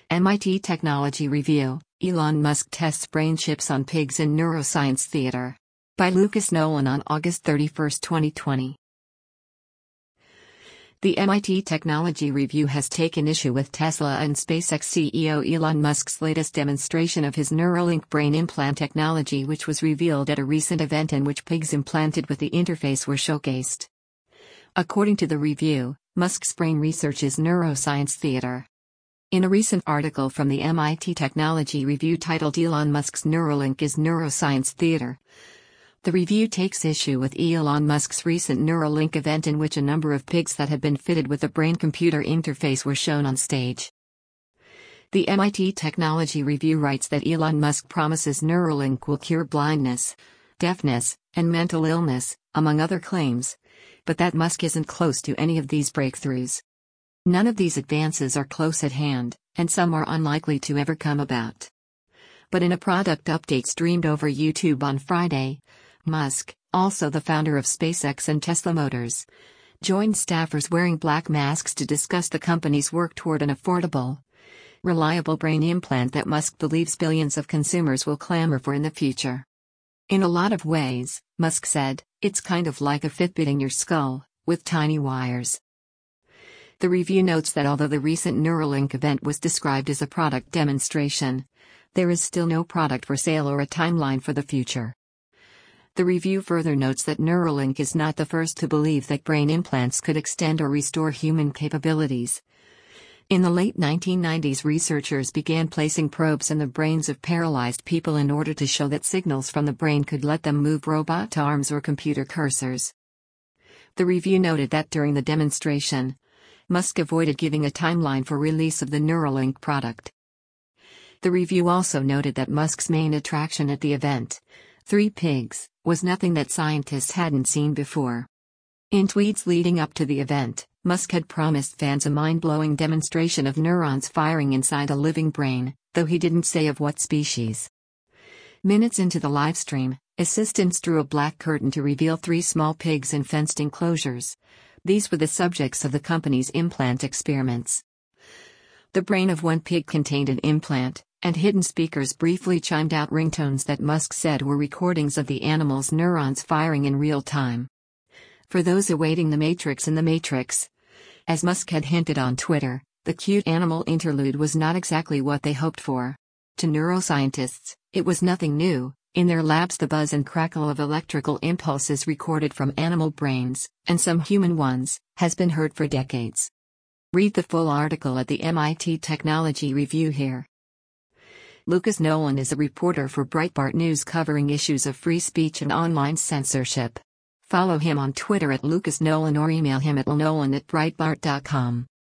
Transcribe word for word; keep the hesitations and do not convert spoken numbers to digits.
M I T Technology Review: Elon Musk tests brain chips on pigs in Neuroscience Theater. By Lucas Nolan on August thirty-first, twenty twenty. The M I T Technology Review has taken issue with Tesla and SpaceX C E O Elon Musk's latest demonstration of his Neuralink brain implant technology, which was revealed at a recent event in which pigs implanted with the interface were showcased. According to the review, Musk's brain research is Neuroscience Theater. In a recent article from the M I T Technology Review titled Elon Musk's Neuralink is Neuroscience Theater, the review takes issue with Elon Musk's recent Neuralink event in which a number of pigs that had been fitted with a brain-computer interface were shown on stage. The M I T Technology Review writes that Elon Musk promises Neuralink will cure blindness, deafness, and mental illness, among other claims, but that Musk isn't close to any of these breakthroughs. None of these advances are close at hand, and some are unlikely to ever come about. But in a product update streamed over YouTube on Friday, Musk, also the founder of SpaceX and Tesla Motors, joined staffers wearing black masks to discuss the company's work toward an affordable, reliable brain implant that Musk believes billions of consumers will clamor for in the future. In a lot of ways, Musk said, it's kind of like a Fitbit in your skull, with tiny wires. The review notes that although the recent Neuralink event was described as a product demonstration, there is still no product for sale or a timeline for the future. The review further notes that Neuralink is not the first to believe that brain implants could extend or restore human capabilities. In the late nineteen nineties, researchers began placing probes in the brains of paralyzed people in order to show that signals from the brain could let them move robot arms or computer cursors. The review noted that during the demonstration, Musk avoided giving a timeline for release of the Neuralink product. The review also noted that Musk's main attraction at the event, three pigs, was nothing that scientists hadn't seen before. In tweets leading up to the event, Musk had promised fans a mind-blowing demonstration of neurons firing inside a living brain, though he didn't say of what species. Minutes into the livestream, assistants drew a black curtain to reveal three small pigs in fenced enclosures. These were the subjects of the company's implant experiments. The brain of one pig contained an implant, and hidden speakers briefly chimed out ringtones that Musk said were recordings of the animal's neurons firing in real time. For those awaiting The Matrix in the Matrix, as Musk had hinted on Twitter, the cute animal interlude was not exactly what they hoped for. To neuroscientists, it was nothing new. In their labs, the buzz and crackle of electrical impulses recorded from animal brains, and some human ones, has been heard for decades. Read the full article at the M I T Technology Review here. Lucas Nolan is a reporter for Breitbart News covering issues of free speech and online censorship. Follow him on Twitter at Lucas Nolan or email him at nolan at breitbart dot com.